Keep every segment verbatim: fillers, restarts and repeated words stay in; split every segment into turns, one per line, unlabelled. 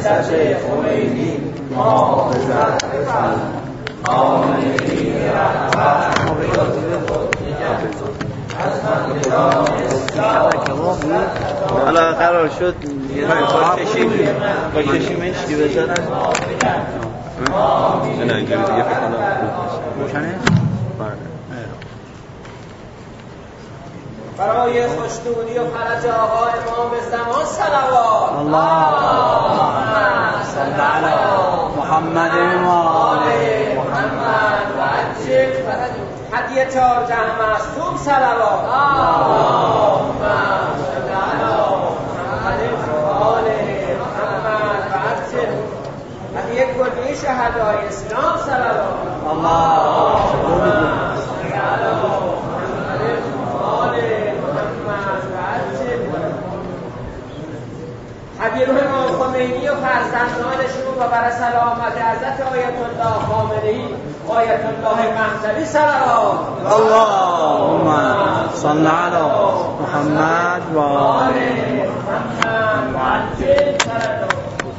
سچه خمینی محافظت بفرما. خامنه‌ای رهبر ریاضت خود نگه از بندگان اسلام.
حالا قرار شد یه با کشیم با کشیمش دی بزنن نه اینجوری دیگه فکر کنم روشنه؟
برای خوشنودی و فرج آقا امام زمان صلوات. اللهم صل علی محمد و آل محمد و عجل فرجهم. هدیه چهار جهان معصوم صلوات. اللهم صل علی محمد و آل محمد و عجل. هدیه کلی شهدای اسلام صلوات. اللهم صل علی محمد و آل محمد و عجل. هدیه روح امام خمینی و فرزندانشون و برای سلامت حضرت آیت الله خامنه‌ای آیت الله مهدوی صلوات.
اللهم صل علی محمد و آل
محمد و عجل صلوات.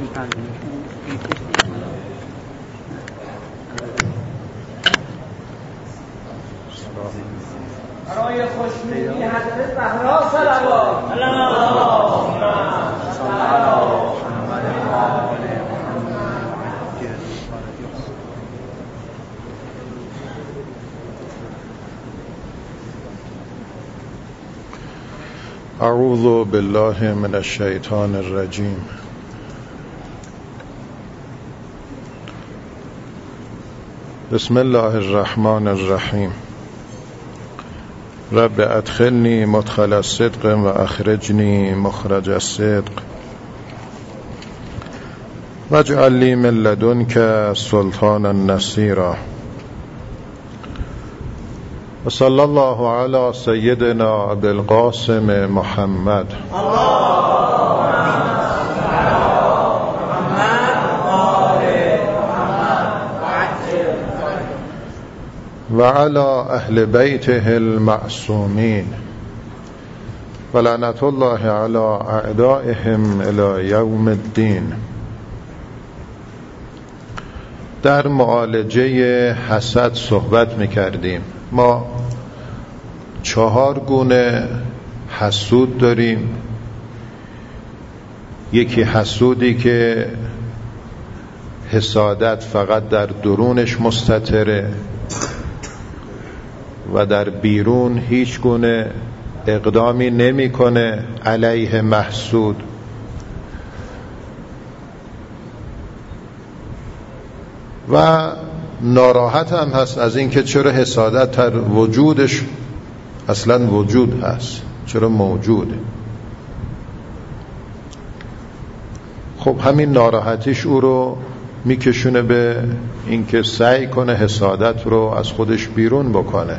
برای خوشنودی حضرت زهرا صلوات. اللهم صل علی محمد و آل
اعوذ بالله من الشیطان الرجیم. بسم الله الرحمن الرحیم. رب ادخلنی مدخل الصدق و اخرجنی مخرج الصدق واجعل لی من لدنک سلطانا نصیرا. و صلی الله علی سیدنا ابی القاسم محمد و علی اهل بیته المعصومین و لعنت الله علی اعدائهم الی یوم الدین. در معالجه حسد صحبت می‌کردیم. ما چهار گونه حسود داریم. یکی حسودی که حسادت فقط در درونش مستتره و در بیرون هیچ گونه اقدامی نمی‌کنه علیه محسود. و ناراحت هم هست از اینکه چرا حسادت در وجودش اصلا وجود هست، چرا موجوده. خب همین ناراحتیش او رو میکشونه به اینکه سعی کنه حسادت رو از خودش بیرون بکنه.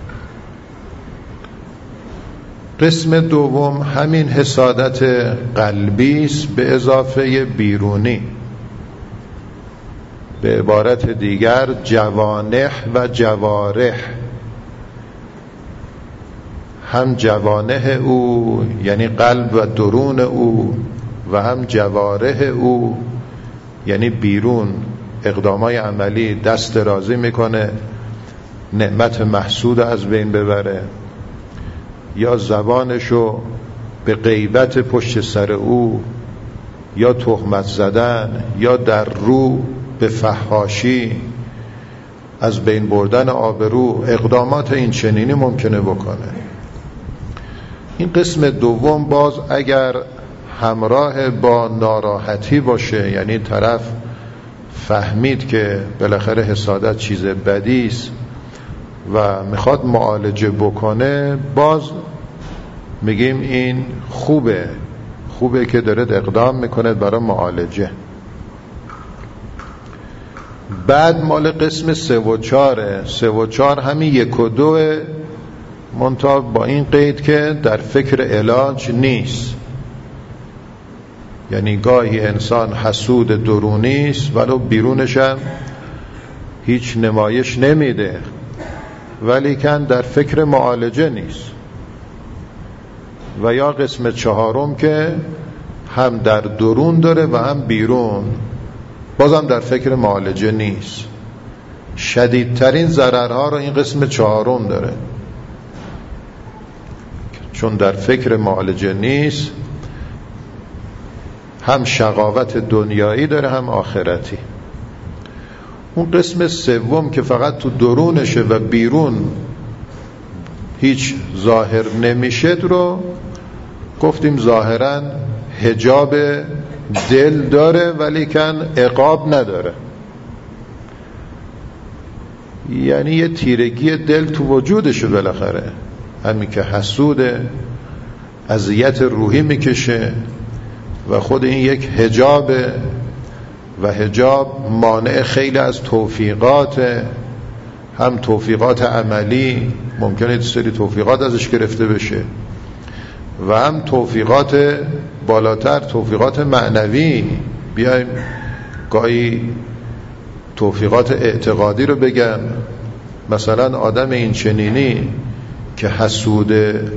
قسم دوم همین حسادت قلبی است به اضافه بیرونی. به عبارت دیگر جوانح و جوارح. هم جوانح او یعنی قلب و درون او و هم جوارح او یعنی بیرون اقدامای عملی دست درازی میکنه نعمت محسود از بین ببره، یا زبانشو به غیبت پشت سر او، یا تهمت زدن، یا در رو به فحاشی، از بین بردن آبرو، اقدامات این چنینی ممکنه بکنه. این قسم دوم باز اگر همراه با ناراحتی باشه، یعنی طرف فهمید که بالاخره حسادت چیز بدی است و میخواد معالجه بکنه، باز میگیم این خوبه خوبه که داره اقدام میکنه برای معالجه. بعد مال قسم سه و چاره. سه و چار همین یک و دوه، منتها با این قید که در فکر علاج نیست. یعنی گاهی انسان حسود درونی است ولو بیرونش هم هیچ نمایش نمیده، ولیکن در فکر معالجه نیست. و یا قسم چهارم که هم در درون داره و هم بیرون، بازم در فکر معالجه نیست. شدیدترین ضررها رو این قسم چهارم داره، چون در فکر معالجه نیست، هم شقاوت دنیایی داره هم آخرتی. اون قسم سوم که فقط تو درونشه و بیرون هیچ ظاهر نمیشه رو گفتیم ظاهراً حجاب دل داره ولیکن عقاب نداره، یعنی یه تیرگی دل تو وجودشه بالاخره، همین که حسوده، اذیت روحی میکشه و خود این یک حجابه و حجاب مانع خیلی از توفیقات، هم توفیقات عملی، ممکنه یه سری توفیقات ازش گرفته بشه، و هم توفیقات بالاتر، توفیقات معنوی. بیایم گاهی توفیقات اعتقادی رو بگم، مثلا آدم این چنینی که حسود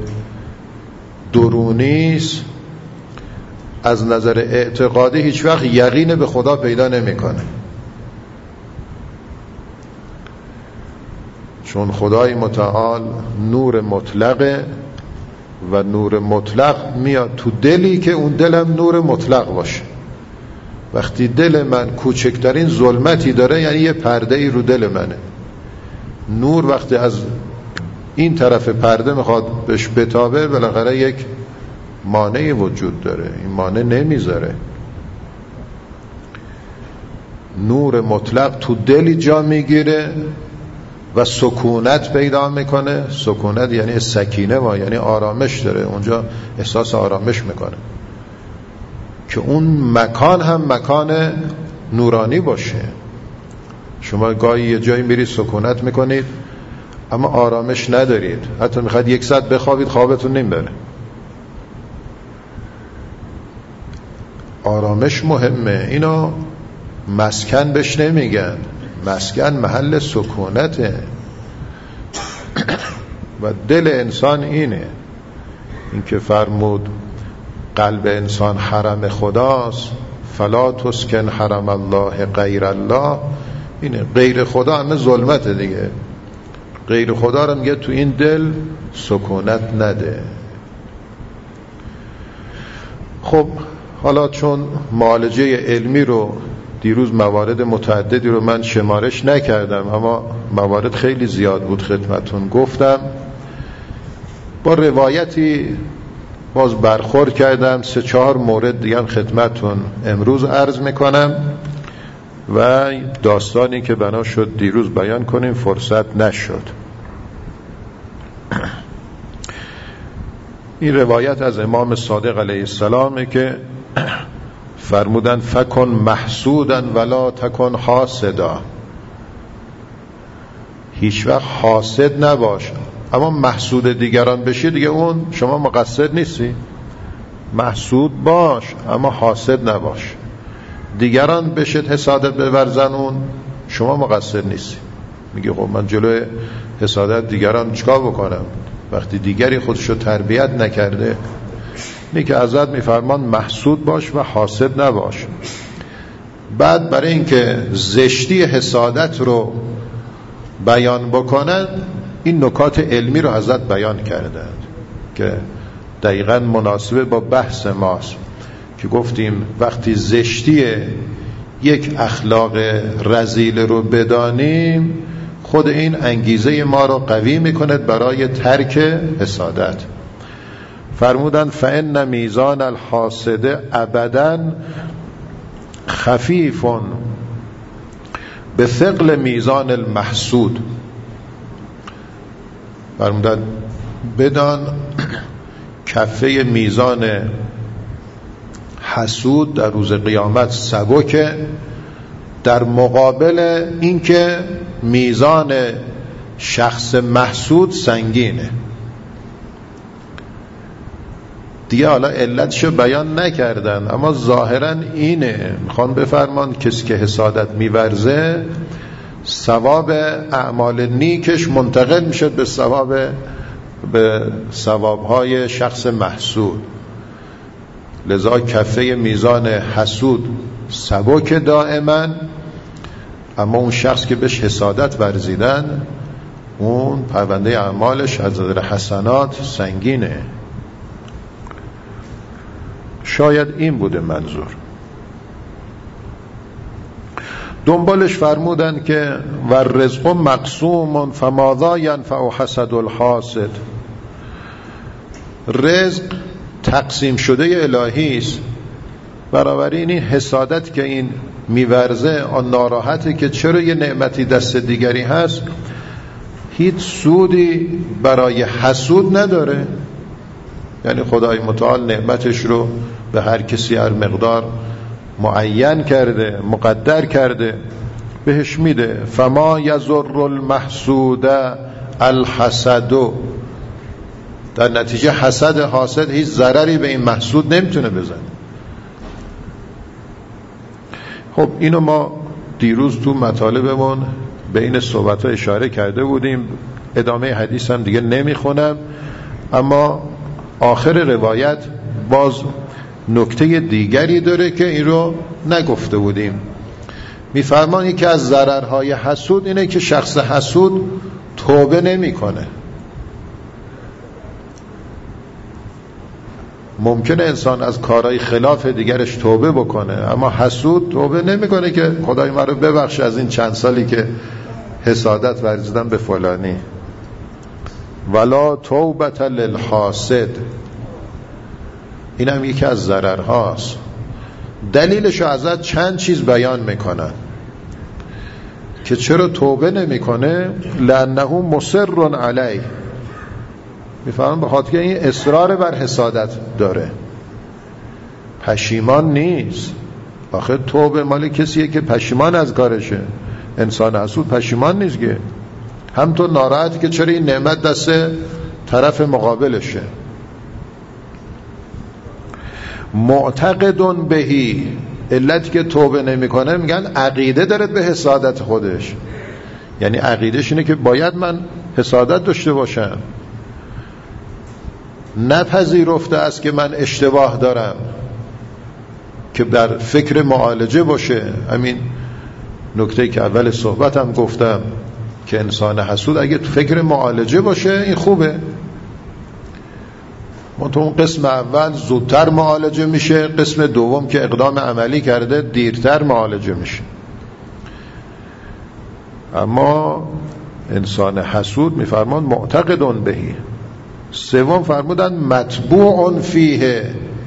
درونیست از نظر اعتقادی هیچ وقت یقین به خدا پیدا نمیکنه، چون خدای متعال نور مطلقه و نور مطلق میاد تو دلی که اون دلم نور مطلق باشه. وقتی دل من کوچکترین ظلمتی داره یعنی یه پرده ای رو دل منه. نور وقتی از این طرف پرده میخواد بهش بتابه بالاخره یک مانعی وجود داره، این مانع نمیذاره. نور مطلق تو دلی جا میگیره و سکونت پیدا میکنه. سکونت یعنی سکینه ما، یعنی آرامش داره اونجا، احساس آرامش میکنه که اون مکان هم مکان نورانی باشه. شما گاهی یه جایی میرید سکونت میکنید اما آرامش ندارید، حتی میخواید یک ساعت بخوابید خوابتون نمیبره. آرامش مهمه، اینو مسکن بهش نمیگن، مسکن محل سکونته و دل انسان اینه. این که فرمود قلب انسان حرم خداست، فلا تسکن حرم الله غیر الله، اینه غیر خدا همه ظلمته دیگه. غیر خدا رو میگه تو این دل سکونت نده. خب حالا چون معالجه علمی رو دیروز موارد متعددی رو من شمارش نکردم اما موارد خیلی زیاد بود خدمتون گفتم، با روایتی باز برخورد کردم، سه چهار مورد دیگه هم خدمتون امروز عرض میکنم و داستانی که بنا شد دیروز بیان کنیم فرصت نشد. این روایت از امام صادق علیه السلامه که فرمودن فکن محسودن ولا تکن حاسدا، هیچ وقت حاسد نباش، اما محسود دیگران بشی دیگه اون شما مقصر نیستی. محسود باش اما حاسد نباش. دیگران بشید حسادت بورزن اون شما مقصر نیستی. میگه خب من جلوی حسادت دیگران چیکار بکنم وقتی دیگری خودشو تربیت نکرده؟ اینه که ازت میفرمان محسود باش و حاسد نباش. بعد برای اینکه زشتی حسادت رو بیان بکنن این نکات علمی رو ازت بیان کردن که دقیقاً مناسبه با بحث ماست که گفتیم وقتی زشتی یک اخلاق رذیل رو بدانیم خود این انگیزه ما رو قوی میکنه برای ترک حسادت. فرمودن فإن میزان الحاسد ابداً خفیف به ثقل میزان المحسود. فرمودن بدان کفه میزان حسود در روز قیامت سبکه در مقابل اینکه میزان شخص محسود سنگینه. دیگه حالا علتشو بیان نکردن اما ظاهرا اینه، میخوان بفرمان کسی که حسادت میورزه ثواب اعمال نیکش منتقل میشه به ثواب به ثوابهای شخص محسود. لذا کفه میزان حسود سبک دائما، اما اون شخص که بهش حسادت ورزیدن اون پرونده اعمالش از نظر حسنات سنگینه. شاید این بوده منظور. دنبالش فرمودن که و رزق مقسوم فماذا ینفع حسد الحاسد، رزق تقسیم شده الهی است، بنابراین این حسادت که این میورزه آن ناراحته که چرا یه نعمتی دست دیگری هست، هیچ سودی برای حسود نداره. یعنی خدای متعال نعمتش رو به هر کسی هر مقدار معین کرده، مقدر کرده، بهش میده. فما یضر المحسود الحسد، در نتیجه حسد حاسد هیچ ضرری به این محسود نمیتونه بزنه. خب اینو ما دیروز تو مطالبمون به این صحبت ها اشاره کرده بودیم، ادامه حدیث هم دیگه نمیخونم، اما آخر روایت باز نکته دیگری داره که این رو نگفته بودیم. میفرمان یکی از ضررهای حسود اینه که شخص حسود توبه نمیکنه. ممکنه انسان از کارهای خلاف دیگرش توبه بکنه، اما حسود توبه نمیکنه که خدای من رو ببخش از این چند سالی که حسادت ورزیدم به فلانی. ولا توبة للحاسد، این هم یکی از ضررهاست. دلیلشو ازت چند چیز بیان میکنن که چرا توبه نمیکنه. لانه مصر علیه، میفهمم به خاطر این اصرار بر حسادت داره، پشیمان نیست. آخه توبه مال کسیه که پشیمان از کارشه. انسان حسود پشیمان نیست که، همطور ناراحتی که چرا این نعمت دست طرف مقابلشه. معتقدون بهی، علتی که توبه نمیکنه میگن عقیده داره به حسادت خودش، یعنی عقیدش اینه که باید من حسادت داشته باشم، نپذیرفته است که من اشتباه دارم، که در فکر معالجه باشه. همین نکته که اول صحبتم گفتم که انسان حسود اگه تو فکر معالجه باشه این خوبه. منطقه اون قسم اول زودتر معالجه میشه، قسم دوم که اقدام عملی کرده دیرتر معالجه میشه. اما انسان حسود میفرمان معتقدون بهی. سوم فرمودن مطبوع فیه،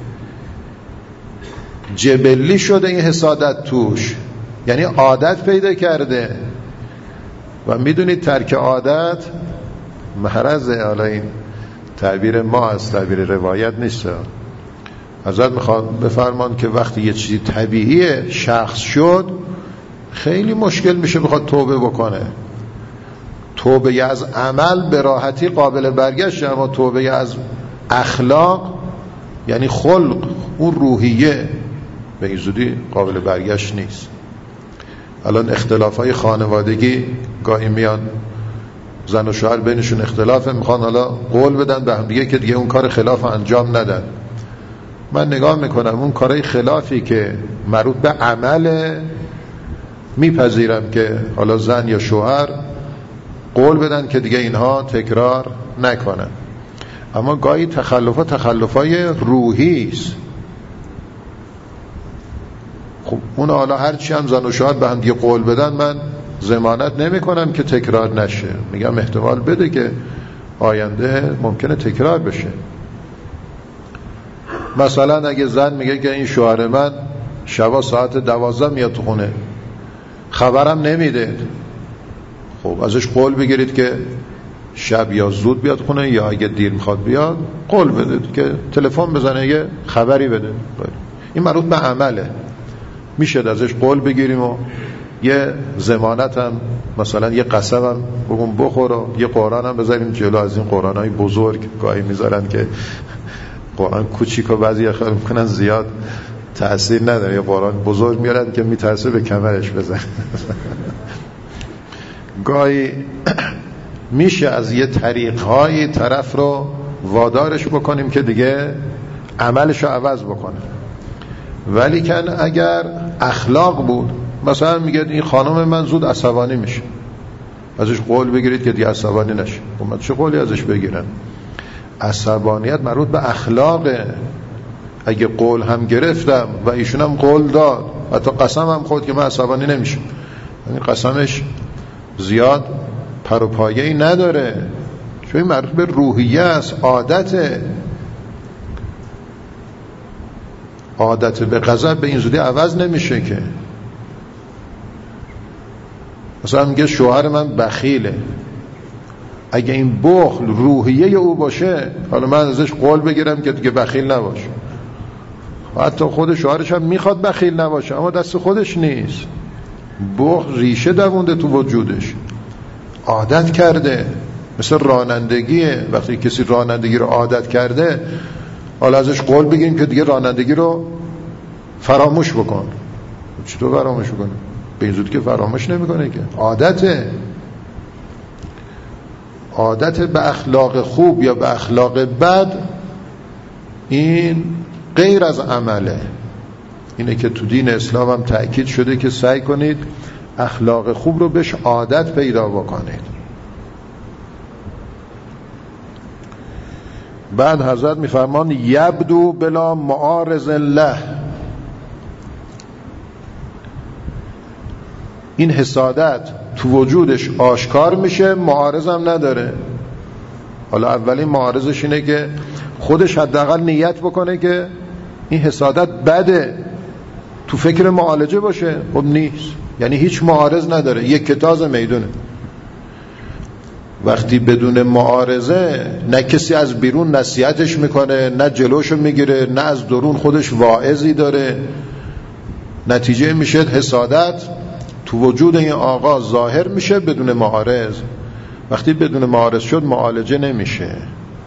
جبلی شده این حسادت توش، یعنی عادت پیدا کرده. و میدونید ترک عادت محرزه. حالا این تعبیر ما از تعبیر روایت نیست. حضرت میخواد بفرمان که وقتی یه چیزی طبیعی شخص شد خیلی مشکل میشه بخواد توبه بکنه. توبه از عمل به راحتی قابل برگشت، اما توبه از اخلاق یعنی خلق، اون روحیه، به این زودی قابل برگشت نیست. الان اختلافهای خانوادگی گاهی میان، زن و شوهر بینشون اختلافه، میخوان حالا قول بدن به هم دیگه که دیگه اون کار خلاف انجام ندن. من نگاه میکنم اون کارهای خلافی که مربوط به عمله میپذیرم که حالا زن یا شوهر قول بدن که دیگه اینها تکرار نکنن، اما گاهی تخلفها تخلفهای روحی است. خب اون حالا هرچی هم زن و شوهر به هم دیگه قول بدن، من ضمانت نمی کنم که تکرار نشه، میگم احتمال بده که آینده ممکنه تکرار بشه. مثلا اگه زن میگه که این شوهر من شبا ساعت دوازده میاد تو خونه، خبرم نمیده، خب ازش قول بگیرید که شب یا زود بیاد خونه، یا اگه دیر میخواد بیاد قول بده که تلفن بزنه یه خبری بده. این مربوط به عمله، میشه ازش قول بگیریم و یه ضمانت هم، مثلا یه قسم هم بگم بخور و یه قرآن هم بذاریم جلو. از این قرآن های بزرگ گاهی میذارن که قرآن کوچیک و بعضی خیلی میکنن زیاد تأثیر نداره، یه قرآن بزرگ میارن که میترسه به کمرش بزن. گاهی میشه از یه طریقهای طرف رو وادارش بکنیم که دیگه عملش رو عوض بکنه. ولی کن اگر اخلاق بود، مثلا میگه این خانم من زود عصبانی میشه، ازش قول بگیرید که دیگه عصبانی نشه. من چه قولی ازش بگیرم؟ عصبانیت مربوط به اخلاقه. اگه قول هم گرفتم و ایشون هم قول داد، حتی قسم هم خورد که من عصبانی نمیشم، یعنی قسمش زیاد پر و پایه‌ای نداره، چون این مربوط به روحیه است، عادته. عادت به غضب به این زودی عوض نمیشه که. مثلا میگه شوهر من بخیله، اگه این بخل روحیه او باشه، حالا من ازش قول بگیرم که دیگه بخیل نباشه، حتی خود شوهرش هم میخواد بخیل نباشه، اما دست خودش نیست. بخل ریشه دوونده تو وجودش، عادت کرده. مثل رانندگیه، وقتی کسی رانندگی رو عادت کرده، حالا ازش قول بگیریم که دیگه رانندگی رو فراموش بکن. چطور فراموش بکنه؟ به این زودی که فراموش نمیکنه که. عادته. عادت به اخلاق خوب یا به اخلاق بد، این غیر از عمله. اینه که تو دین اسلام هم تأکید شده که سعی کنید اخلاق خوب رو بهش عادت پیدا بکنید. بعد حضرت میفرمان یبدو بلا معارض الله، این حسادت تو وجودش آشکار میشه، معارض هم نداره. حالا اولین معارضش اینه که خودش حداقل نیت بکنه که این حسادت بده، تو فکر معالجه باشه. خب نیست، یعنی هیچ معارض نداره، یک کتاز میدونه. وقتی بدون معارضه، نه کسی از بیرون نصیحتش میکنه، نه جلوشو میگیره، نه از درون خودش واعظی داره، نتیجه میشه حسادت تو وجود این آقا ظاهر میشه بدون معارض. وقتی بدون معارض شد، معالجه نمیشه.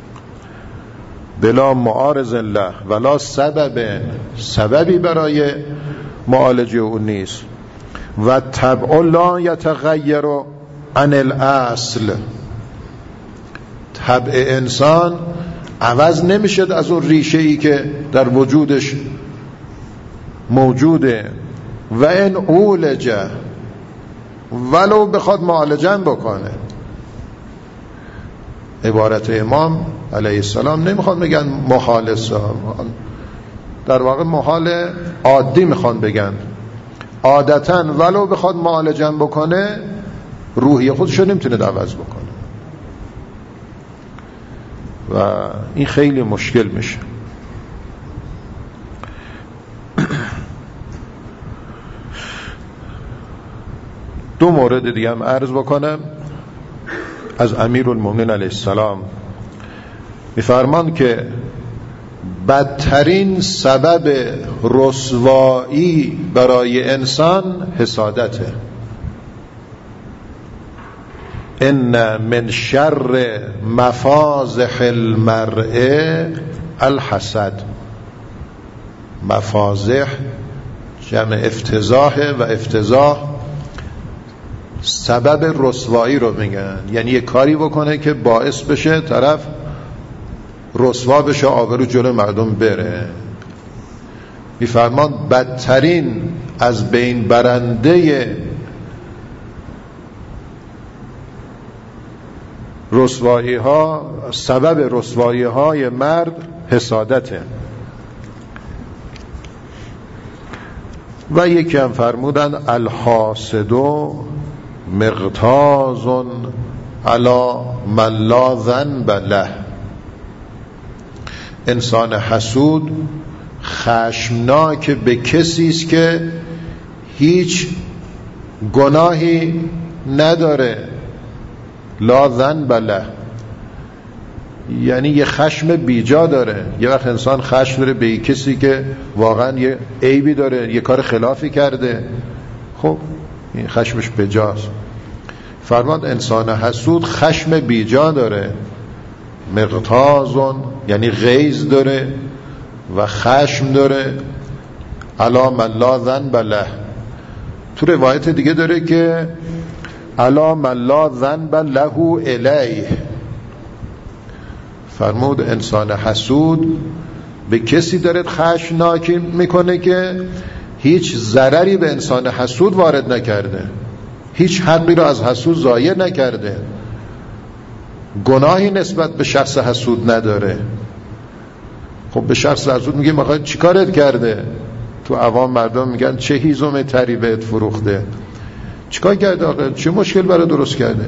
بلا معارض الله ولا سبب، سببی برای معالجه اون نیست. و طبع لا یتغیر عن الاصل، طبع انسان عوض نمیشه از اون ریشه ای که در وجودش موجوده. و ان اولج، ولو بخواد معالجه بکنه. عبارت امام علیه السلام نمیخوان بگن محال، در واقع محال عادی میخوان بگن. عادتاً ولو بخواد معالجه بکنه، روحی خودشو نمیتونه عوض بکنه و این خیلی مشکل میشه. دو مورد دیگه هم عرض بکنم از امیرالمومنین علیه السلام. میفرمان که بدترین سبب رسوایی برای انسان حسادته. ان من شر مفازح المرء الحسد. مفازح جمع افتضاح و افتضاح سبب رسوایی رو میگن، یعنی یه کاری بکنه که باعث بشه طرف رسوا بشه، آبرو جلو مردم بره. میفرمان بدترین از بین برنده رسوایی ها، سبب رسوایی های مرد حسادته. و یکی هم فرمودن الحاسد مغتاظ علی من لا ذنب له. انسان حسود خشمناک به کسی است که هیچ گناهی نداره. لا ذنب له یعنی یه خشم بیجا داره. یه وقت انسان خشم داره به کسی که واقعا یه عیبی داره، یه کار خلافی کرده، خب این خشمش بجاست. فرماد انسان حسود خشم بیجا داره، مغتاظ یعنی غیظ داره و خشم داره، علی من لا ذنب له. تو روایت دیگه داره که علی من لا ذنب له الیه. فرمود انسان حسود به کسی داره خشمناک میکنه که هیچ ضرری به انسان حسود وارد نکرده، هیچ حقی رو از حسود ضایع نکرده، گناهی نسبت به شخص حسود نداره. خب به شخص حسود میگه میخواد چیکارت کرده؟ تو عوام مردم میگن چه هیزم تری بهت فروخته، چیکار کرده آقا، چه مشکل برای درست کرده؟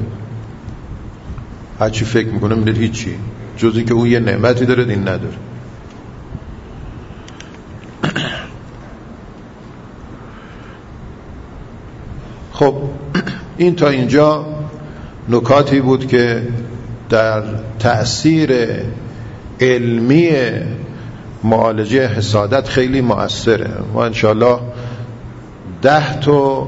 هرچی فکر میکنه میدید هیچی، جزی که اون یه نعمتی داره این نداره. خب این تا اینجا نکاتی بود که در تأثیر علمی معالجه حسادت خیلی مؤثره. ما انشاءالله ده تا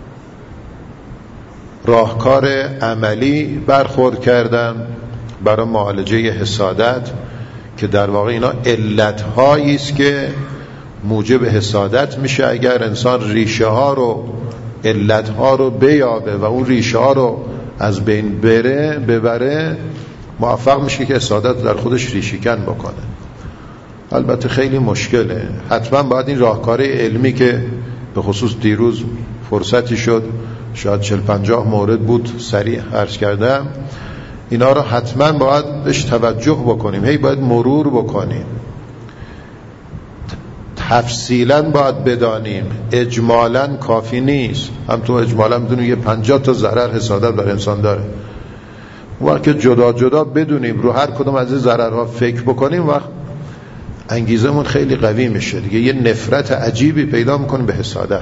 راهکار عملی برخورد کردم برای معالجه حسادت که در واقع اینا علت‌هایی است که موجب حسادت میشه. اگر انسان ریشه ها رو علت‌ها رو بیابه و اون ریشه ها رو از بین بره ببره موفق میشه که حسادت در خودش ریشه‌کن بکنه. البته خیلی مشکله، حتما باید این راهکار علمی که به خصوص دیروز فرصتی شد شاید چل پنجاه مورد بود سریع عرض کردم، اینا رو حتما باید بهش توجه بکنیم، هی باید مرور بکنیم، تفصیلا باید بدانیم، اجمالا کافی نیست. هم تو اجمالا بدونیم یه پنجاه تا ضرر حسادت بر انسان داره، وقت که جدا جدا بدونیم رو هر کدوم از این ضررها فکر بکنیم وقت انگیزمون خیلی قوی میشه دیگه، یه نفرت عجیبی پیدا میکنیم به حسادت.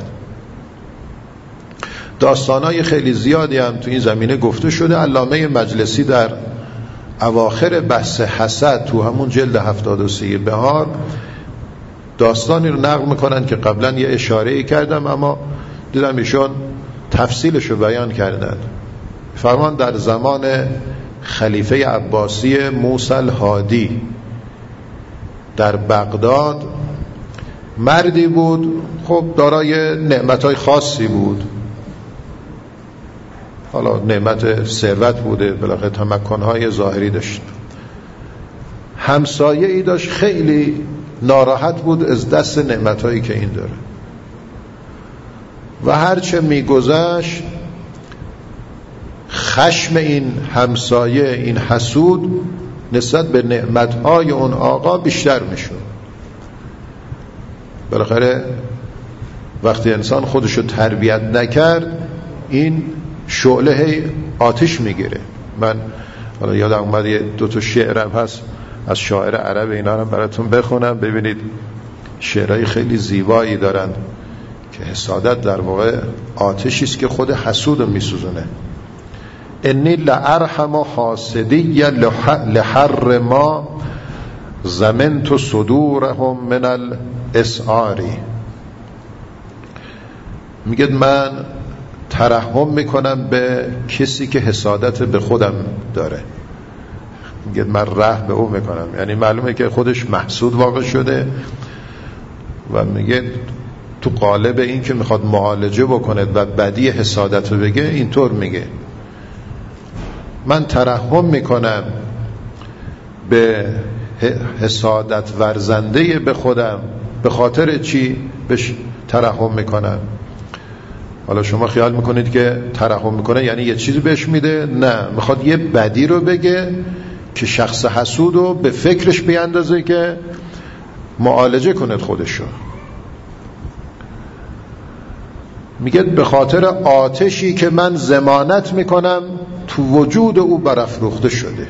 داستانای خیلی زیادی هم تو این زمینه گفته شده. علامه مجلسی در اواخر بحث حسد تو همون جلد هفتاد و سه بهار داستانی رو نقل میکنن که قبلا یه اشاره‌ای کردم اما دیدم ایشون تفصیلش رو بیان کردن. فرمان در زمان خلیفه عباسی موسی الهادی در بغداد مردی بود، خب دارای نعمتهای خاصی بود، حالا نعمت ثروت بوده، بالاخره تمکنهای ظاهری داشت. همسایه ای داشت خیلی ناراحت بود از دست نعمتهایی که این داره و هرچه میگذشت خشم این همسایه، این حسود نسبت به نعمتهای اون آقا بیشتر میشد. بالاخره وقتی انسان خودشو تربیت نکرد این شعله آتش میگیره. من حالا یادم اومد یه دو تا شعرم هست از شاعر عرب، اینا رو براتون بخونم ببینید شعرهای خیلی زیبایی دارن که حسادت در واقع آتشی است که خود حسود رو میسوزونه. انی لارحم حاسدی لحر ما زمنت صدورهم من الاسعاری. میگه من ترحم میکنم به کسی که حسادت به خودم داره، میگه من رحم به او میکنم، یعنی معلومه که خودش محسود واقع شده و میگه تو قالب این که میخواد معالجه بکنه و بدی حسادت رو بگه اینطور میگه من ترحم میکنم به حسادت ورزنده به خودم. به خاطر چی بهش ترحم میکنم؟ حالا شما خیال میکنید که ترحم میکنه یعنی یه چیزی بهش میده؟ نه، میخواد یه بدی رو بگه که شخص حسود رو به فکرش بیاندازه که معالجه کند خودشو. میگه به خاطر آتشی که من ضمانت میکنم تو وجود او برافروخته شده.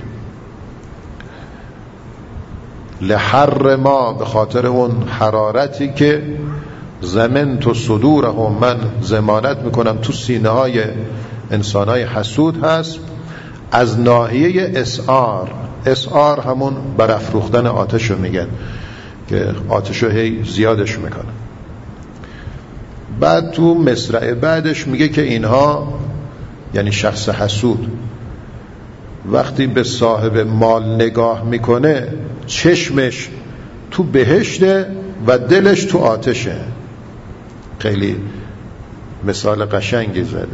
لحر ما، به خاطر اون حرارتی که زمن تو صدورهم، من ضمانت میکنم تو سینه های انسان های حسود هست. از ناحیه اسعار، اسعار همون برافروختن آتش رو میگن که آتش رو هی زیادش میکنه. بعد تو مصرع بعدش میگه که اینها یعنی شخص حسود وقتی به صاحب مال نگاه میکنه چشمش تو بهشته و دلش تو آتشه. خیلی مثال قشنگی زده.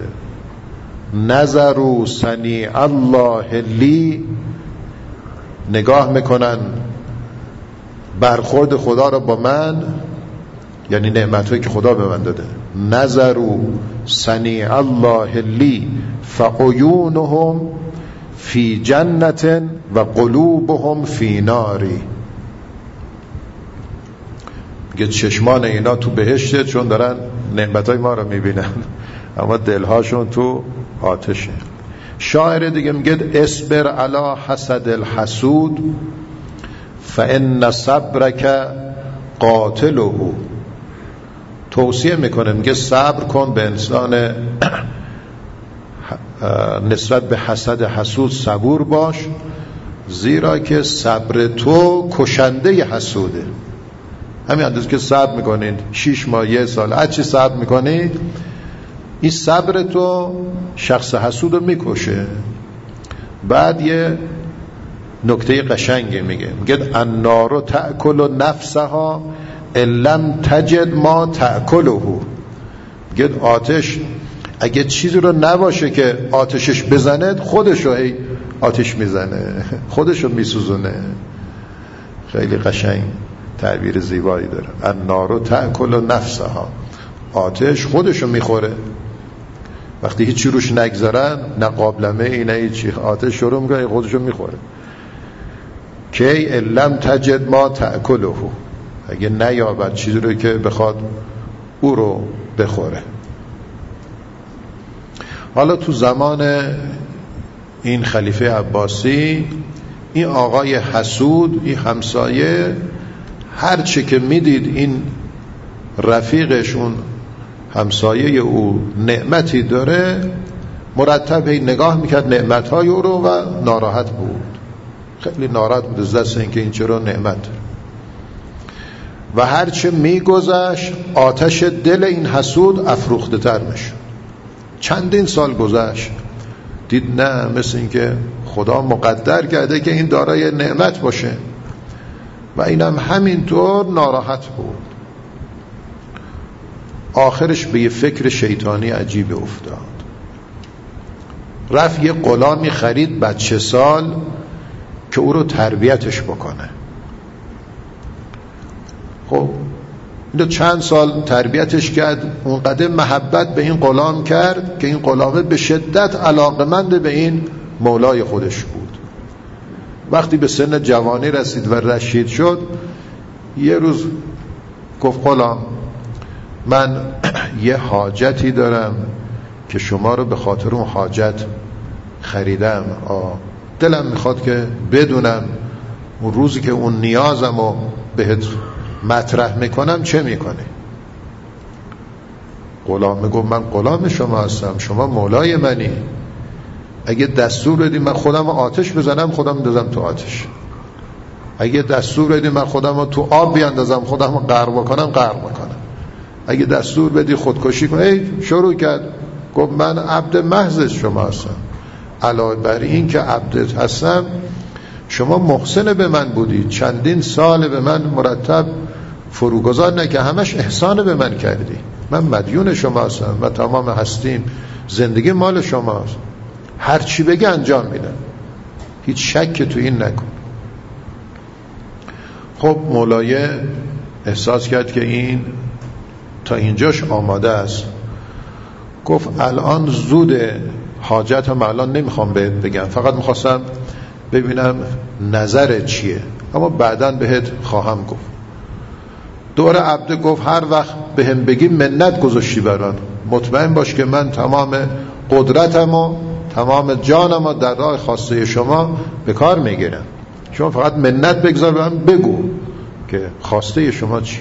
نظروا صنیع الله لی، نگاه میکنن برخورد خدا رو با من، یعنی نعمت‌هایی که خدا به من داده، نظروا صنیع الله لی فعیونهم فی جنت و قلوبهم فی ناری. میگه چشمان اینا تو بهشته چون دارن نعمت‌های ما رو میبینن، اما دلهاشون تو آتشه. شاعر دیگه میگه اصبر علی حسد الحسود فان صبرک قاتله. توصیه میکنه، میگه صبر کن به انسان نسبت به حسد حسود صبور باش، زیرا که صبر تو کشنده حسوده. همین اندازه که صبر میکنید شیش ماه یه سال هر چی صبر میکنید، این صبر تو شخص حسود رو میکشه. بعد یه نکته قشنگی میگه، میگه النار تأکل نفسها ان لم تجد ما تأکله. میگه آتش اگه چیزی رو نباشه که آتشش بزنه، خودش رو هی آتش میزنه، خودش رو میسوزونه. خیلی قشنگ تعبیر زیبایی داره. النار تأکل نفسها، آتش خودش رو میخوره. وقتی هیچی روش نگذارن، نه قابلمه ای نه هیچی، آتش شروع میکنه خودش رو میخوره. کی لم تجد ما تأکله، اگه نیابد چیزی رو که بخواد او رو بخوره. حالا تو زمان این خلیفه عباسی، این آقای حسود، این همسایه، هر چه که میدید این رفیقشون همسایه او نعمتی داره، مرتب هی نگاه میکرد نعمتهای او رو و ناراحت بود. خیلی ناراحت بود از دست اینکه این چرا نعمت داره. و هر چه میگذشت آتش دل این حسود افروخته تر میشد. چندین سال گذشت، دید نه، مثل اینکه خدا مقدر کرده که این دارای نعمت باشه و اینم همینطور ناراحت بود. آخرش به یه فکر شیطانی عجیب افتاد. رفت یه غلامی خرید بچه سال که او رو تربیتش بکنه. خب اینو چند سال تربیتش کرد، اونقدر محبت به این غلام کرد که این غلامه به شدت علاقمند به این مولای خودش بود. وقتی به سن جوانی رسید و رشید شد، یه روز گفت غلام، من یه حاجتی دارم که شما رو به خاطر اون حاجت خریدم. آه. دلم میخواد که بدونم اون روزی که اون نیازم رو بهت مطرح میکنم چه میکنی؟ غلام میگفت من غلام شما هستم، شما مولای منی. اگه دستور بدی من خودم رو آتش بزنم، خودم اندازم تو آتش. اگه دستور بدی من خودم رو تو آب بیاندازم، خودم رو غرق بکنم، غرق بکنم. اگه دستور بدی خودکشی کنم. ای شروع کرد، گفت من عبد محض شما هستم، علاوه بر این که عبدت هستم شما محسن به من بودی، چندین سال به من مرتب فروگذار نه که همش احسان به من کردی. من مدیون شما هستم و تمام هستیم زندگی مال شماست، هر چی بگه انجام میدم، هیچ شک تو این نکن. خب مولایه احساس کرد که این تا اینجاش آماده است. گفت الان زوده، حاجتم الان نمیخوام بهت بگم، فقط میخواستم ببینم نظرت چیه، اما بعداً بهت خواهم گفت. دور عبد گفت هر وقت بهم بگی منت گذاشتی برام، مطمئن باش که من تمام قدرتم و تمام جانم و در راه خواسته شما به کار میگیرم. شما فقط منت بگذار برام، بگو که خواسته شما چی.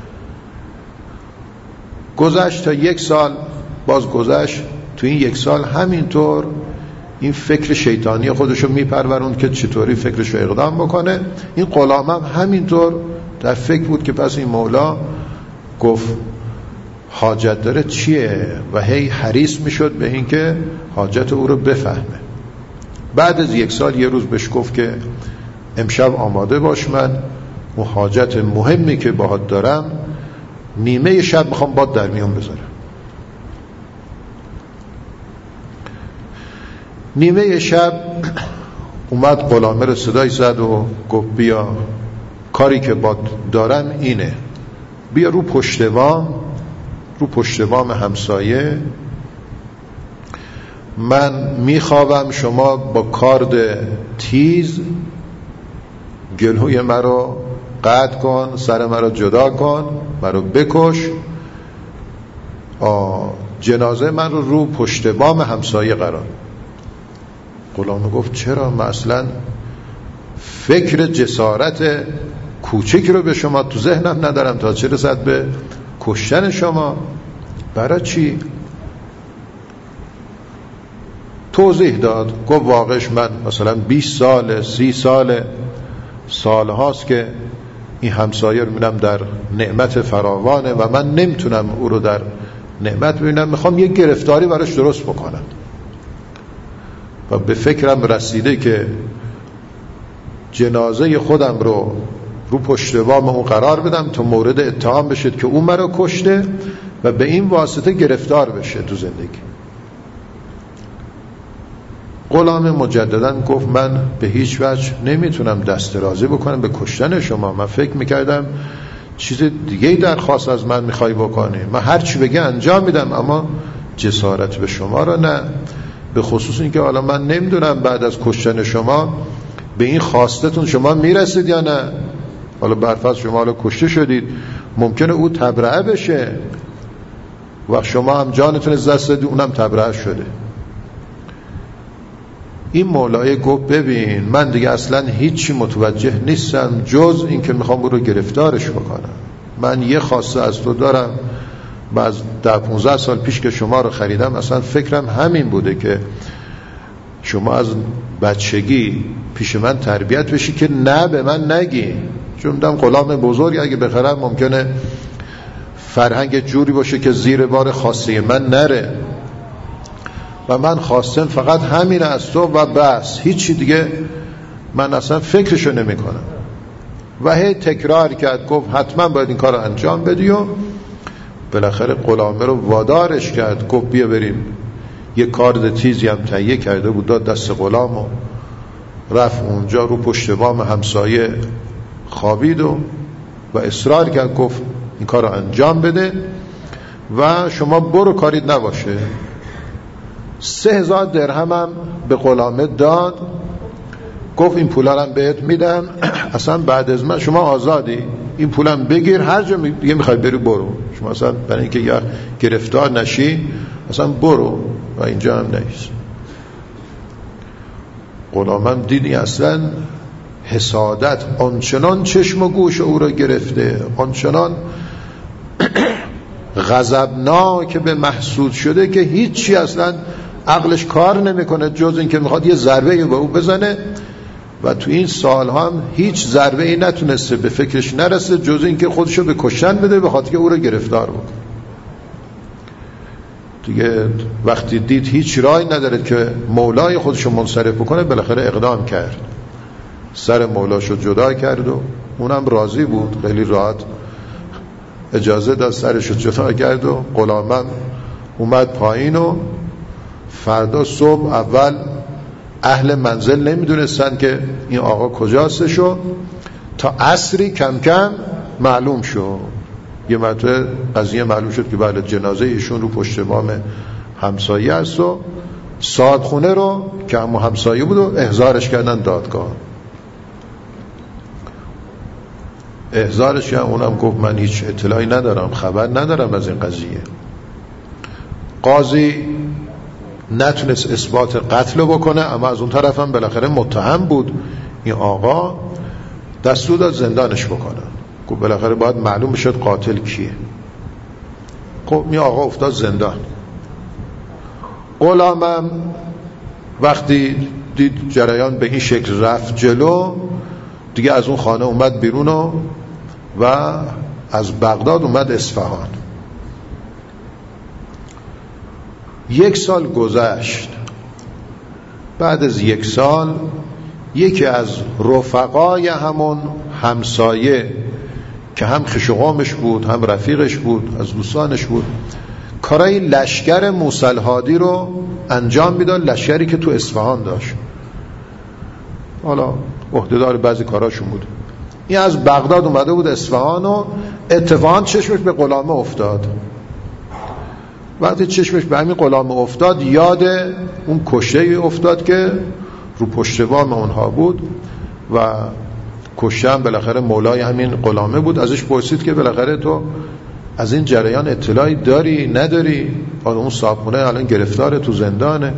گذشت تا یک سال، باز گذشت. تو این یک سال همینطور این فکر شیطانی خودشو میپرورون که چطوری فکرشو اقدام بکنه. این غلامم همینطور در فکر بود که پس این مولا گفت حاجت داره چیه و هی حریص میشد به این که حاجت او رو بفهمه. بعد از یک سال یه روز بهش گفت که امشب آماده باش، من اون حاجت مهمی که باهات دارم نیمه شب میخوام باد در میون بذارم. نیمه شب اومد غلامه رو صدای زد و گفت بیا کاری که با دارم اینه، بیا رو پشت بام، رو پشت بام همسایه من میخوابم، شما با کارد تیز گلوی مرا قطع کن، سر مرا جدا کن، مرا بکش، آه جنازه من رو رو پشت بام همسایه قرار. غلام گفت چرا؟ من اصلا فکر جسارت کوچک رو به شما تو ذهنم ندارم تا چه رسد به کشتن شما. برای چی؟ توضیح داد، گفت واقعش من مثلا بیست سال سی سال سال هاست که این همسایه رو میبینم در نعمت فراوانه و من نمیتونم او رو در نعمت ببینم، میخوام یه گرفتاری براش درست بکنم و به فکرم رسیده که جنازه خودم رو رو پشت بام اون قرار بدم تا مورد اتهام بشید که اون مرا کشته و به این واسطه گرفتار بشه تو زندگی. غلام مجدداً گفت من به هیچ وجه نمیتونم دست درازی بکنم به کشتن شما، من فکر میکردم چیز دیگه درخواست از من میخوای بکنی، من هر چی بگه انجام میدم اما جسارت به شما را نه، به خصوص اینکه حالا من نمیدونم بعد از کشتن شما به این خواستتون شما میرسید یا نه، حالا برفرض شما حالا کشته شدید ممکنه او تبرئه بشه و شما هم جانتون از دست دادید اونم تبرئه شده. این مولای گفت ببین من دیگه اصلا هیچی متوجه نیستم جز این که میخوام او رو گرفتارش بکنم، من یه خواسته از تو دارم، من از ده پونزده سال پیش که شما رو خریدم اصلا فکرم همین بوده که شما از بچگی پیش من تربیت بشی که نه به من نگی، چون میدم غلام بزرگ اگه بخرم ممکنه فرهنگ جوری باشه که زیر بار خواسته من نره و من خواستم فقط همین از تو و بس، هیچی دیگه من اصلا فکرشو نمی کنم. و هی تکرار کرد، گفت حتما باید این کار رو انجام بدی و بالاخره غلامه رو وادارش کرد، گفت بیا بریم. یه کارد تیزی هم تهیه کرده بود داد دست غلام و رفت اونجا رو پشت بام همسایه خوابید و و اصرار کرد، گفت این کار رو انجام بده و شما برو کاریت نباشه. سه هزار درهم هم به غلامه داد، گفت این پولا رو بهت میدم، اصلا بعد از من شما آزادی، این پولم بگیر هر جا دیگه میخوای بری برو، شما اصلا برای اینکه یا گرفتار نشی اصلا برو و اینجا هم نیست. غلامم دیدی اصلا حسادت آنچنان چشم و گوش او را گرفته، آنچنان غضبناک به محسود شده که هیچی اصلا عقلش کار نمیکنه جز این که میخواد یه ضربه به او بزنه و تو این سال هم هیچ ضربه ای نتونسته به فکرش نرسه جز این که خودشو به کشتن بده به خاطر که او رو گرفتار بکنه. دیگه وقتی دید هیچ راهی نداره که مولای خودشو منصرف بکنه بالاخره اقدام کرد، سر مولاشو جدا کرد و اونم راضی بود، خیلی راحت اجازه داد سرشو جدا کرد و غلامم اومد پایین و فردا صبح اول اهل منزل نمیدونستن که این آقا کجاستشو تا عصری کم کم معلوم شد. یه مرتبه قضیه معلوم شد که بله جنازه ایشون رو پشت بام همسایه است و سادخونه رو که همون همسایه بود و احضارش کردن دادگاه. احضارش کردن، اونم گفت من هیچ اطلاعی ندارم، خبر ندارم از این قضیه. قاضی نتونست اثبات قتل بکنه اما از اون طرف هم بالاخره متهم بود این آقا، دستور داد زندانش بکنه. گفت بالاخره باید معلوم بشد قاتل کیه. خب این آقا افتاد زندان. غلامم وقتی دید جریان به این شکل رفت جلو دیگه از اون خانه اومد بیرون و, و از بغداد اومد اصفهان. یک سال گذشت. بعد از یک سال یکی از رفقای همون همسایه که هم خشقامش بود هم رفیقش بود از دوستانش بود کارای لشکر موسی الهادی رو انجام میداد، لشکری که تو اصفهان داشت، حالا عهدهدار بعضی کاراشون بود. این از بغداد اومده بود اصفهان و اتفاقا چشمش به غلامه افتاد. وقتی چشمش به همین غلامه افتاد یاد اون کشته افتاد که رو پشت بام اونها بود و کشته هم بالاخره مولای همین غلامه بود. ازش پرسید که بالاخره تو از این جریان اطلاعی داری نداری؟ حالا اون صاحبخونه الان گرفتاره تو زندانه.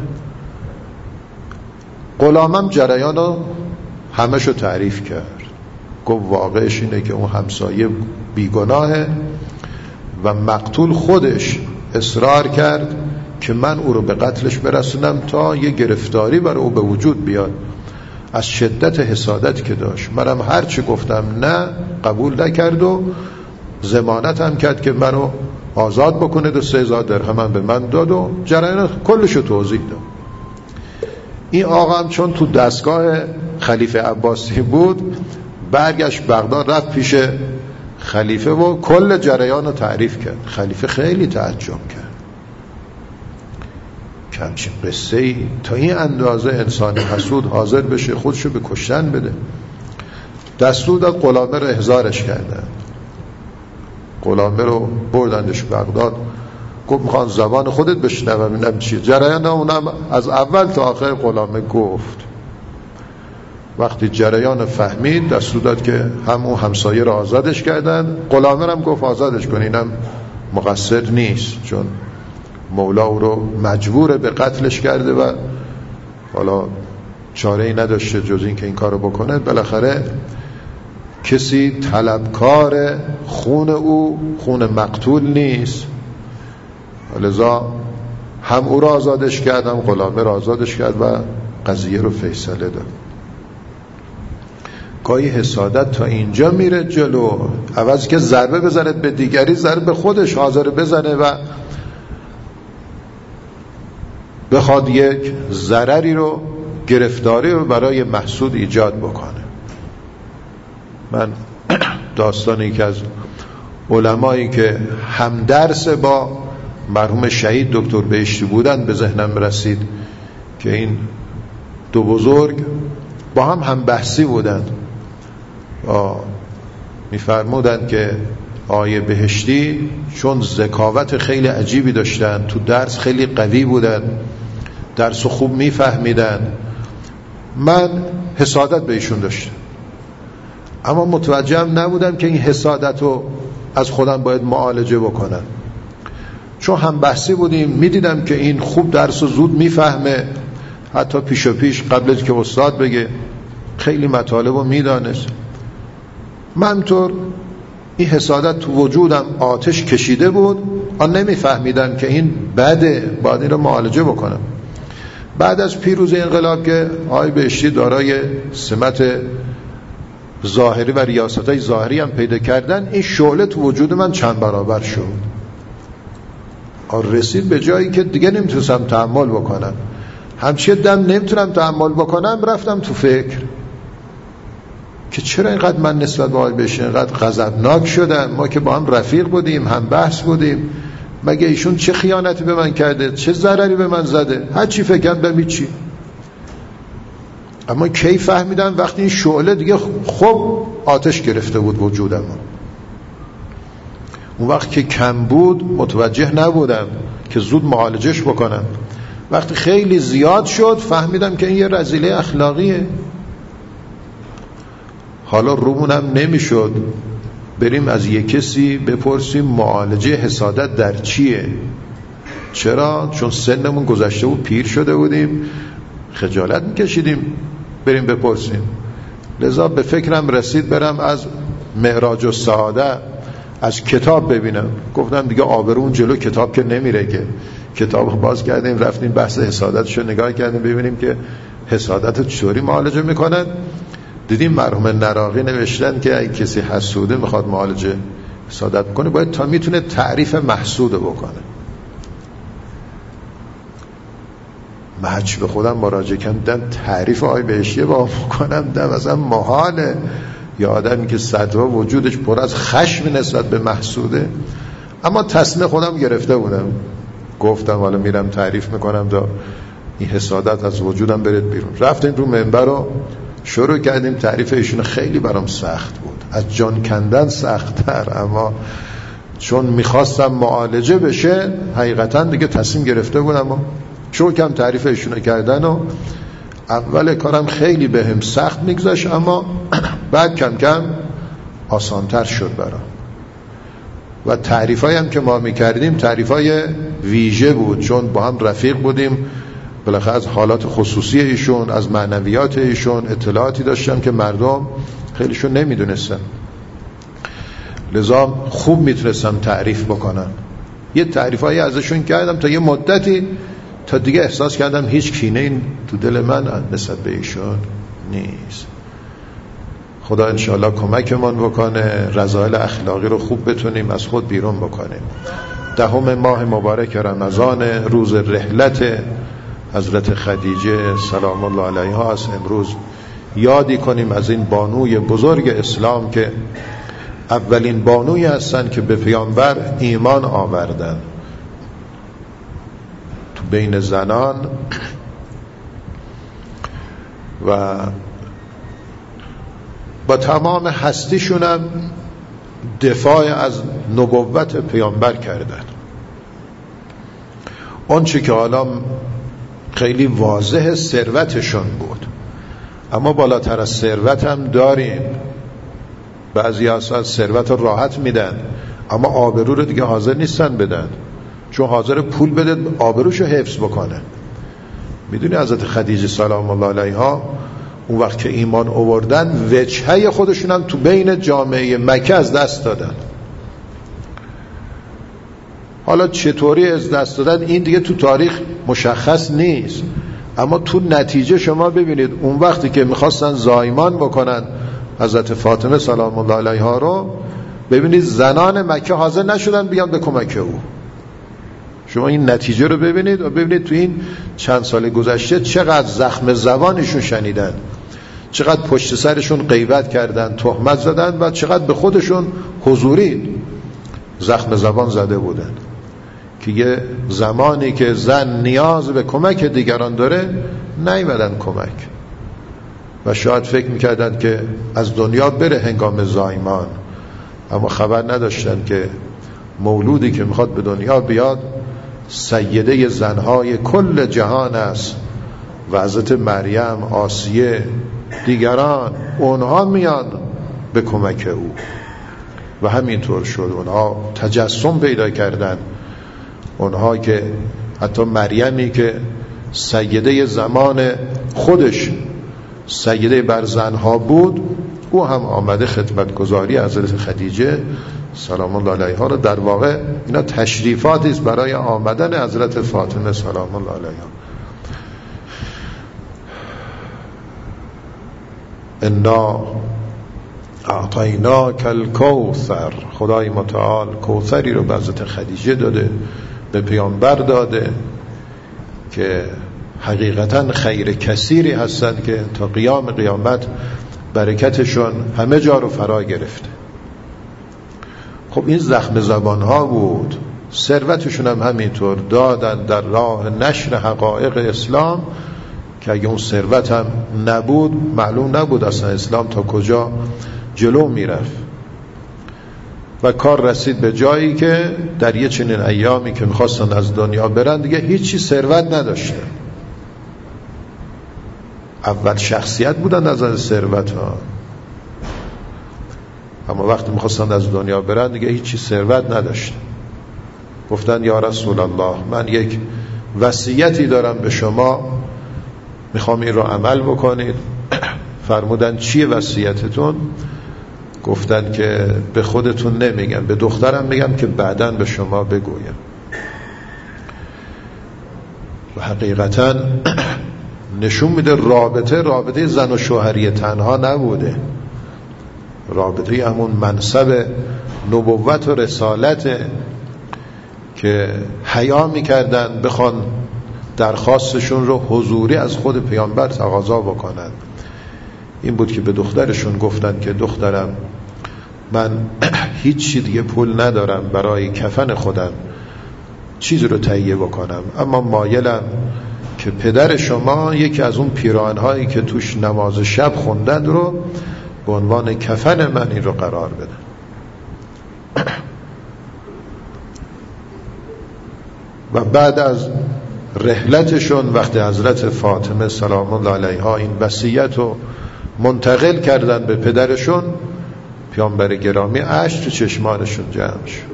غلامم جریان رو همه شو تعریف کرد، گفت واقعش اینه که اون همسایه بیگناهه و مقتول خودش اصرار کرد که من او رو به قتلش برسونم تا یه گرفتاری برای او به وجود بیاد. از شدت حسادتی که داشت منم هر چی گفتم نه قبول نکرد و ضمانت هم کرد که منو آزاد بکنه و سه هزار درهم هم به من داد و جریان کلشو توضیح داد. این آقا هم چون تو دستگاه خلیفه عباسی بود برگشت بغداد، رفت پیش خلیفه و کل جریان رو تعریف کرد. خلیفه خیلی تعجب کرد که همچین قصه ای تا این اندازه انسان حسود حاضر بشه خودشو به کشتن بده. دستور داد غلامه رو احضارش کردن. غلامه رو بردندش بغداد، گفت میخوان زبان خودت بشنوم ببینم چیه. جریان اونم از اول تا آخر غلامه گفت. وقتی جریان فهمید دستور داد که همون همسایه رو آزادش کردن. غلامه هم گفت آزادش کن، اینم مقصر نیست چون مولا او رو مجبور به قتلش کرده و حالا چاره ای نداشته جز این که این کار رو بکنه. بالاخره کسی طلبکار خون او خون مقتول نیست، لذا هم او رو آزادش کرد هم غلامه رو آزادش کرد و قضیه رو فیصله داد. گاهی حسادت تا اینجا میره جلو، عوض که ضربه بزنه به دیگری ضربه خودش حاضر بزنه و بخواد یک ضرری رو گرفتاری رو برای محسود ایجاد بکنه. من داستان یکی از علمایی که همدرس با مرحوم شهید دکتر بهشتی بودن به ذهنم رسید که این دو بزرگ با هم هم بحثی بودن. میفرمودن که آقای بهشتی چون ذکاوت خیلی عجیبی داشتن، تو درس خیلی قوی بودن، درس خوب میفهمیدن، من حسادت به ایشون داشتم اما متوجهم نبودم که این حسادت رو از خودم باید معالجه بکنم. چون هم بحثی بودیم میدیدم که این خوب درس رو زود میفهمه، حتی پیش و پیش قبل از که استاد بگه خیلی مطالب رو میدانست. من طور این حسادت تو وجودم آتش کشیده بود، آن نمیفهمیدم که این بده، باید این رو معالجه بکنم. بعد از پیروزی انقلاب که آقای بهشتی دارای سمت ظاهری و ریاستای ظاهری هم پیدا کردن، این شعله تو وجود من چند برابر شد. رسید به جایی که دیگه نمیتونستم تحمل بکنم. همچه دم نمیتونم تحمل بکنم، رفتم تو فکر که چرا اینقدر من نسبت به آقای بهشتی اینقدر غضبناک شدم. ما که با هم رفیق بودیم، هم بحث بودیم، مگه ایشون چه خیانتی به من کرده، چه ضرری به من زده؟ هر چی فکر کنم بمی چی. اما کی فهمیدم وقتی این شعله دیگه خب آتش گرفته بود وجودم. اون وقت که کم بود متوجه نبودم که زود معالجش بکنم. وقتی خیلی زیاد شد فهمیدم که این یه رذیله اخلاقیه. حالا رومونم نمیشد بریم از یک کسی بپرسیم معالجه حسادت در چیه. چرا؟ چون سنمون گذشته بود، پیر شده بودیم، خجالت میکشیدیم بریم بپرسیم. لذا به فکرم رسید برم از معراج السعاده از کتاب ببینم. گفتم دیگه آبرون جلو کتاب که نمیره، که کتاب باز کردیم رفتیم بحث حسادتشو نگاه کردیم ببینیم که حسادت چطوری معالجه میکنن. دیدیم مرحوم نراقی نوشتن که اگه کسی حسوده میخواد معالجه حسادت بکنه باید تا میتونه تعریف محسود بکنه. محج به خودم مراجعه کردم تعریف آقای بهشتی با بکنم دم اصلا محاله. یا آدمی که صدها وجودش پر از خشم نسبت به محسوده. اما تصمیم خودم گرفته بودم، گفتم حالا میرم تعریف میکنم تا این حسادت از وجودم برد بیرون. رفتیم رو منبر رو شروع کردیم تعریف ایشون. خیلی برام سخت بود، از جان کندن سخت‌تر، اما چون میخواستم معالجه بشه حقیقتا دیگه تصمیم گرفته بودم و چوکم تعریف ایشونو کردن و اول کارم خیلی بهم سخت میگذشت، اما بعد کم کم آسانتر شد برام. و تعریفایی هم که ما میکردیم تعریفای ویژه بود، چون با هم رفیق بودیم، بالاخره از حالات خصوصی ایشون، از معنویات ایشون اطلاعاتی داشتم که مردم خیلیشون نمیدونستن، لذا خوب میتونستم تعریف بکنم. یه تعریفایی ازشون کردم تا یه مدتی، تا دیگه احساس کردم هیچ کینه این تو دل من نسبت به ایشون نیست. خدا انشاءالله کمکمان بکنه رذایل اخلاقی رو خوب بتونیم از خود بیرون بکنیم. دهم ماه مبارک رمضان، روز رحلت حضرت خدیجه سلام الله علیها است. امروز یادی کنیم از این بانوی بزرگ اسلام که اولین بانوی هستن که به پیامبر ایمان آوردن. تو بین زنان و با تمام هستیشونم دفاع از نبوت پیامبر کردن. اون چی که حالا خیلی واضح ثروتشون بود، اما بالاتر از ثروت هم داریم. بعضی اصلا ثروت رو راحت میدن اما آبرو رو دیگه حاضر نیستن بدن، چون حاضر پول بده آبروشو حفظ بکنه. میدونی حضرت خدیجه سلام الله علیها اون وقت که ایمان آوردن وجهه خودشون هم تو بین جامعه مکه از دست دادن. حالا چطوری از دست دادن این دیگه تو تاریخ مشخص نیست، اما تو نتیجه شما ببینید اون وقتی که میخواستن زایمان بکنن حضرت فاطمه سلام الله علیها رو، ببینید زنان مکه حاضر نشدن بیان به کمک او. شما این نتیجه رو ببینید و ببینید تو این چند سال گذشته چقدر زخم زبانشون شنیدن، چقدر پشت سرشون غیبت کردن، تهمت زدن و چقدر به خودشون حضوری زخم زبان زده بودن که یه زمانی که زن نیاز به کمک دیگران داره نیومدن کمک و شاید فکر میکردن که از دنیا بره هنگام زایمان، اما خبر نداشتن که مولودی که میخواد به دنیا بیاد سیده زنهای کل جهان است و حضرت مریم، آسیه، دیگران اونها میان به کمک او و همینطور شد. اونها تجسم پیدا کردن، اونها که حتی مریمی که سیده زمان خودش سیده بر زنها بود، او هم آمده خدمتگزاری حضرت خدیجه سلام الله علیها رو. در واقع اینا تشریفاتی است برای آمدن حضرت فاطمه سلام الله علیها. انا اعطیناک الکوثر، خدای متعال کوثری رو به حضرت خدیجه داده، به پیامبر داده که حقیقتا خیر کثیری هستند که تا قیام قیامت برکتشون همه جا رو فرا گرفته. خب این زخم زبان ها بود، ثروتشون هم همینطور دادن در راه نشر حقایق اسلام که اگه اون ثروت هم نبود معلوم نبود اصلا اسلام تا کجا جلو میرفت. و کار رسید به جایی که در یه چنین ایامی که میخواستن از دنیا برن دیگه هیچی ثروت نداشتن. اول شخصیت بودن از از ثروت ها، اما وقتی میخواستن از دنیا برن دیگه هیچی ثروت نداشتن. گفتن یا رسول الله من یک وصیتی دارم به شما، میخوام این رو عمل بکنید. فرمودن چیه وصیتتون؟ گفتن که به خودتون نمیگم، به دخترم میگم که بعداً به شما بگویم. و حقیقتاً نشون میده رابطه رابطه زن و شوهری تنها نبوده، رابطه همون منصب نبوت و رسالت که حیا میکردن بخوان درخواستشون رو حضوری از خود پیامبر تقاضا بکنن. این بود که به دخترشون گفتن که دخترم من هیچی دیگه پول ندارم برای کفن خودم چیزی رو تهیه بکنم، اما مایلم که پدر شما یکی از اون پیراهن‌هایی که توش نماز شب خوندن رو به عنوان کفن من این رو قرار بدن. و بعد از رحلتشون وقتی حضرت فاطمه سلام الله علیها این وصیت رو منتقل کردن به پدرشون، پیامبر گرامی اشک تو چشمانشون جمع شد.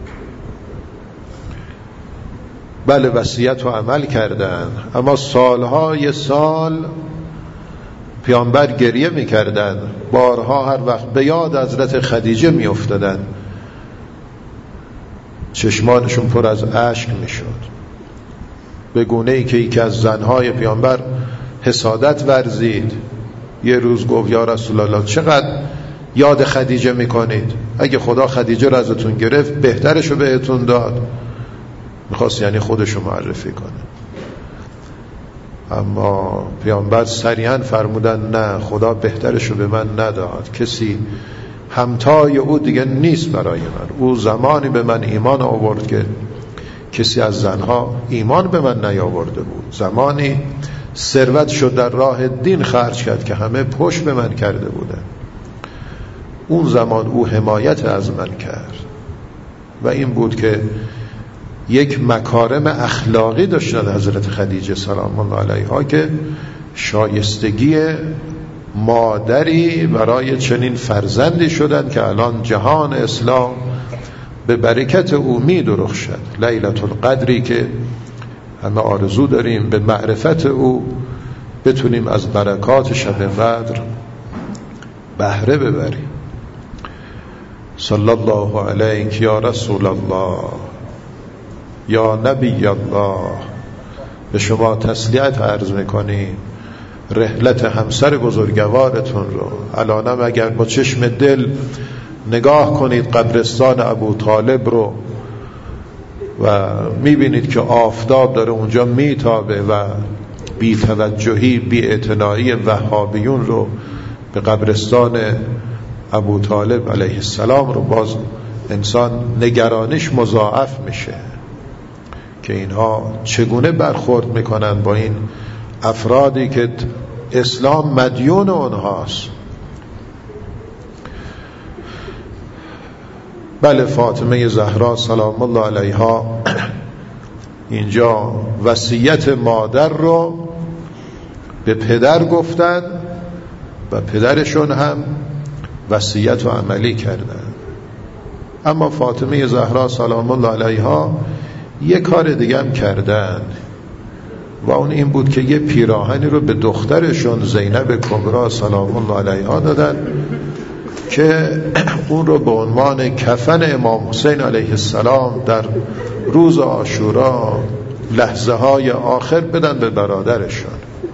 بله وصیت رو عمل کردن، اما سالهای سال پیامبر گریه میکردن، بارها هر وقت به یاد حضرت خدیجه میافتادن چشمانشون پر از اشک میشد، به گونه ای که یکی از زنهای پیامبر حسادت ورزید. یه روز گفت یا رسول الله چقدر یاد خدیجه میکنید، اگه خدا خدیجه رو ازتون گرفت بهترشو بهتون داد. میخواست یعنی خودشو معرفی کنه، اما پیامبر صریحاً فرمودن نه، خدا بهترشو به من نداد، کسی همتای او دیگه نیست برای من. او زمانی به من ایمان آورد که کسی از زنها ایمان به من نیاورده بود، زمانی ثروت شد در راه دین خرج کرد که همه پشت به من کرده بودن، اون زمان او حمایت از من کرد. و این بود که یک مکارم اخلاقی داشتن حضرت خدیجه سلام الله علیها که شایستگی مادری برای چنین فرزندی شدن که الان جهان اسلام به برکت او می درخشد. لیلة القدری که همه آرزو داریم به معرفت او بتونیم از برکات شب قدر بهره ببریم. صلی الله علیک یا رسول الله یا نبی الله. به شما تسلیت عرض میکنیم، رحلت همسر بزرگوارتون رو الانم اگر با چشم دل نگاه کنید قبرستان ابو طالب رو و میبینید که آفتاب داره اونجا میتابه و بی توجهی بی اعتنایی وهابیون رو به قبرستان ابو طالب علیه السلام رو، باز انسان نگرانش مضاعف میشه که اینها چگونه برخورد میکنن با این افرادی که اسلام مدیون اونهاست. بله فاطمه زهرا سلام الله علیها اینجا وصیت مادر رو به پدر گفتن و پدرشون هم وصیت رو عملی کردن. اما فاطمه زهرا سلام الله علیها یه کار دیگه هم کردن و اون این بود که یه پیراهنی رو به دخترشون زینب کبرا سلام الله علیها دادن که اون رو به عنوان کفن امام حسین علیه السلام در روز عاشورا لحظه های آخر بدن به برادرشون.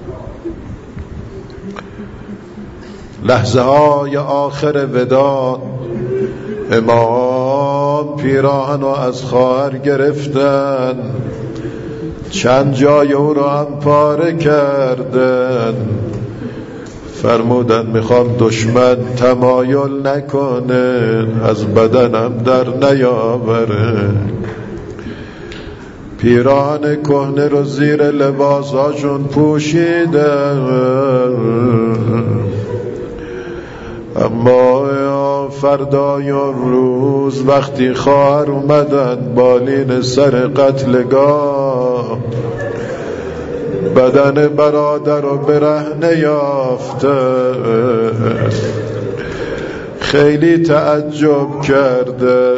لحظه های آخر ودا امام پیراهن رو از خواهر گرفتن، چند جای او رو هم پاره کردن، فرمودن میخوام دشمن تمایل نکنه از بدنم در نیاوره. پیراهن کهنه رو زیر لباساشون پوشیدن، اما فردای روز وقتی خواهر اومدن بالین سر قتلگاه، بدن برادر رو برهنه یافته، خیلی تعجب کرده.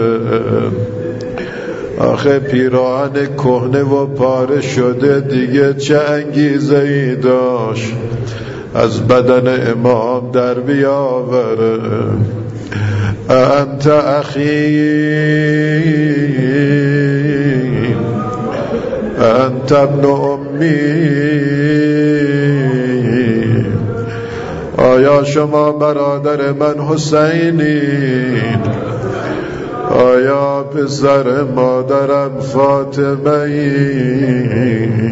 آخه پیراهن کهنه و پاره شده دیگه چه انگیزه ای داشت از بدن امام در بیاوره. انت اخی انت ابن امی، آیا شما برادر من حسینین؟ آیا پسر مادرم فاطمه ای؟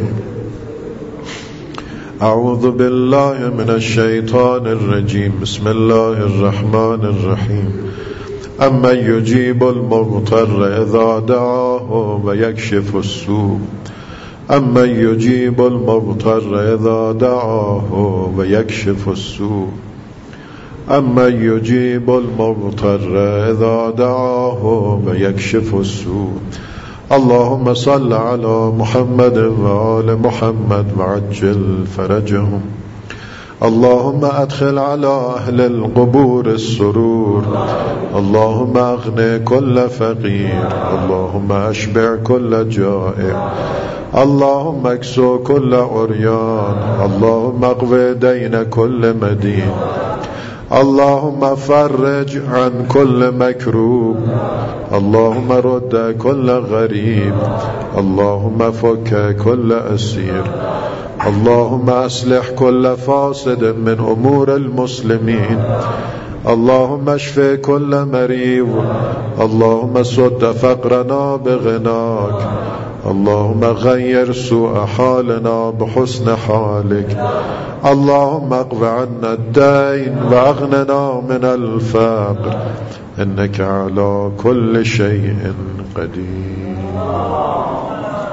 اعوذ بالله من الشیطان الرجیم. بسم الله الرحمن الرحیم. اما یجیب المضطر اذا دعاه و یکشف السوء، اما یجیب المضطر اذا دعاه و یکشف السوء، أمن يجيب المضطر إذا دعاه ويكشف السوء. اللهم صل على محمد وآل محمد وعجل فرجهم. اللهم أدخل على أهل القبور السرور. اللهم أغني كل فقير. اللهم أشبع كل جائع. اللهم اكسو كل عريان. اللهم اقضي دين كل مدين. اللهم فرج عن كل مكروب. اللهم رد كل غريب. اللهم فك كل أسير. اللهم أصلح كل فاسد من أمور المسلمين. اللهم اشف كل مريض. اللهم سد فقرنا بغناك. اللهم غير سوء حالنا بحسن حالك. اللهم اقض عنا الدين واغننا من الفقر إنك على كل شيء قدير.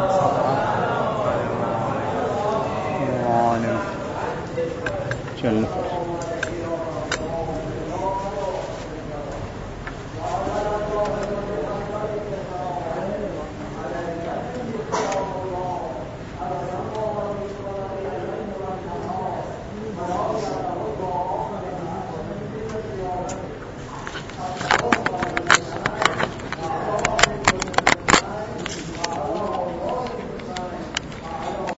جل